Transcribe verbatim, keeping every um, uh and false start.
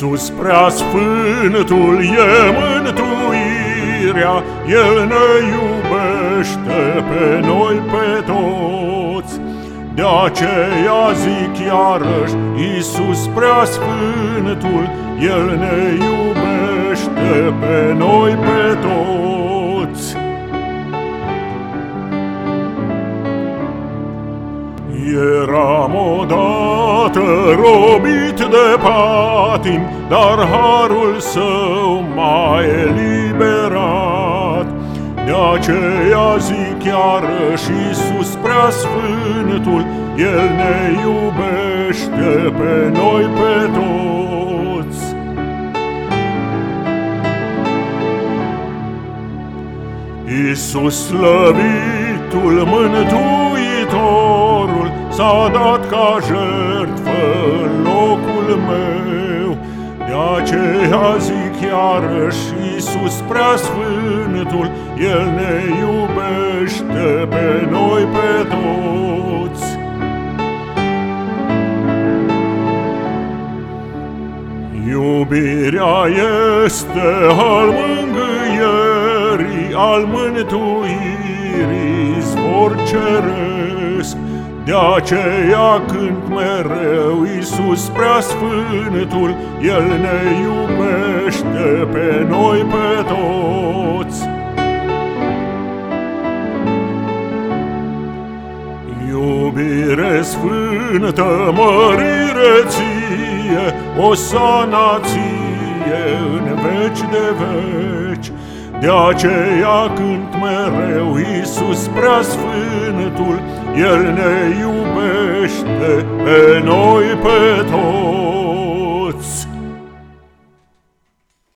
Iisus Preasfântul e mântuirea, El ne iubește pe noi pe toți. De aceea zic iarăși, Iisus Preasfântul, El ne iubește pe noi pe toți. Eram odată robit de patim, dar harul Său m-a eliberat. De aceea zic iarăși, Iisus Preasfântul, El ne iubește pe noi pe toți. Iisus slăvitul, Mântuitorul, s-a dat ca jertfă în locul meu. De aceea zic iarăși, Iisus Preasfântul, El ne iubește pe noi pe toți. Iubirea este al mângâierii, al mântuirii, izvor ceresc. De aceea cânt mereu, Iisus Preasfântul, El ne iubește pe noi pe toți. Iubire sfântă, mărire ție, osana ție în veci de veci. De aceea cânt mereu, Iisus Preasfântul, El ne iubește pe noi pe toți.